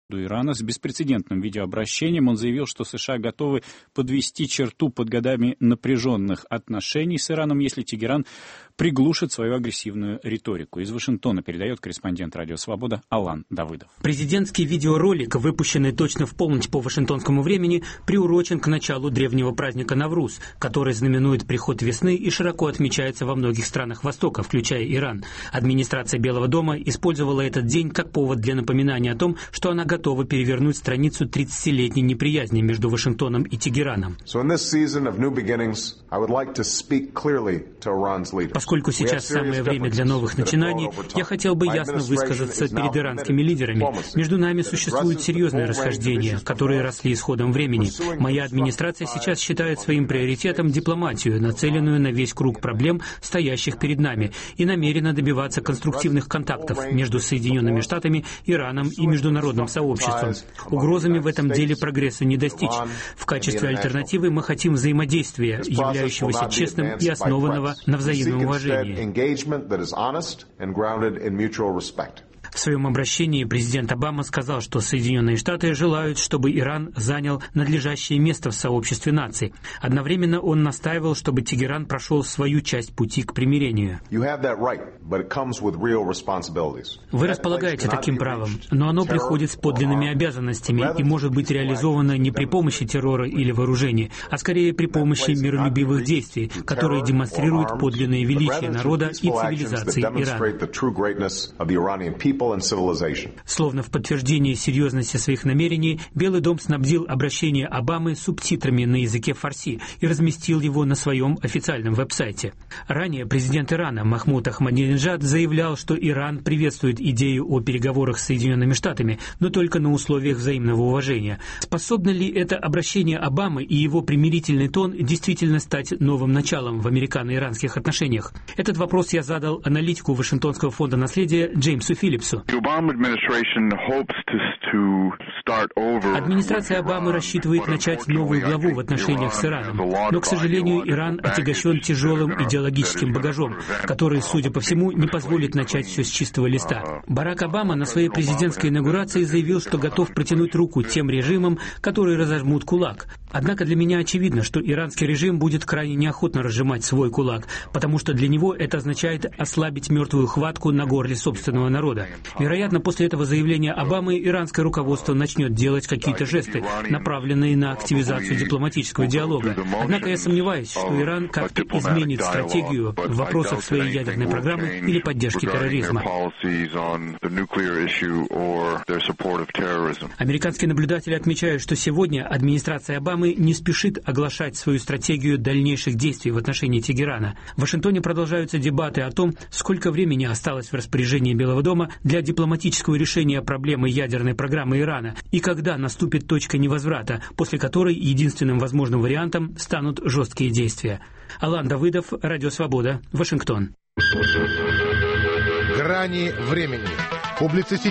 Ирана с беспрецедентным видеообращением. Он заявил, что США готовы подвести черту под годами напряженных отношений с Ираном, если Тегеран приглушит свою агрессивную риторику. Из Вашингтона передает корреспондент «Радио Свобода» Алан Давыдов. Президентский видеоролик, выпущенный точно в полночь по вашингтонскому времени, приурочен к началу древнего праздника Навруз, который знаменует приход весны и широко отмечается во многих странах Востока, включая Иран. Администрация Белого дома использовала этот день как повод для напоминания о том, что она готова перевернуть страницу 30-летней неприязни между Вашингтоном и Тегераном. Поскольку сейчас самое время для новых начинаний, я хотел бы ясно высказаться перед иранскими лидерами. Между нами существуют серьезные расхождения, которые росли с ходом времени. Моя администрация сейчас считает своим приоритетом дипломатию, нацеленную на весь круг проблем, стоящих перед нами, и намерена добиваться конструктивных контактов между Соединенными Штатами, Ираном и международным сообществом. Угрозами в этом деле прогресса не достичь. В качестве альтернативы мы хотим взаимодействия, являющегося честным и основанного на взаимном уважении. В своем обращении президент Обама сказал, что Соединенные Штаты желают, чтобы Иран занял надлежащее место в сообществе наций. Одновременно он настаивал, чтобы Тегеран прошел свою часть пути к примирению. Вы располагаете таким правом, но оно приходит с подлинными обязанностями и может быть реализовано не при помощи террора или вооружений, а скорее при помощи миролюбивых действий, которые демонстрируют подлинное величие народа и цивилизации Ирана. Словно в подтверждении серьезности своих намерений, Белый дом снабдил обращение Обамы субтитрами на языке фарси и разместил его на своем официальном веб-сайте. Ранее президент Ирана Махмуд Ахмадинеджад заявлял, что Иран приветствует идею о переговорах с Соединенными Штатами, но только на условиях взаимного уважения. Способно ли это обращение Обамы и его примирительный тон действительно стать новым началом в американо-иранских отношениях? Этот вопрос я задал аналитику Вашингтонского фонда наследия Джеймсу Филлипсу. Администрация Обамы рассчитывает начать новую главу в отношениях с Ираном, но, к сожалению, Иран отягощен тяжелым идеологическим багажом, который, судя по всему, не позволит начать все с чистого листа. Барак Обама на своей президентской инаугурации заявил, что готов протянуть руку тем режимам, которые разожмут кулак. Однако для меня очевидно, что иранский режим будет крайне неохотно разжимать свой кулак, потому что для него это означает ослабить мертвую хватку на горле собственного народа. Вероятно, после этого заявления Обамы иранское руководство начнет делать какие-то жесты, направленные на активизацию дипломатического диалога. Однако я сомневаюсь, что Иран как-то изменит стратегию в вопросах своей ядерной программы или поддержки терроризма. Американские наблюдатели отмечают, что сегодня администрация Обамы не спешит оглашать свою стратегию дальнейших действий в отношении Тегерана. В Вашингтоне продолжаются дебаты о том, сколько времени осталось в распоряжении Белого дома для дипломатического решения проблемы ядерной программы Ирана и когда наступит точка невозврата, после которой единственным возможным вариантом станут жесткие действия. Алан Давыдов, Радио Свобода, Вашингтон. Грани времени.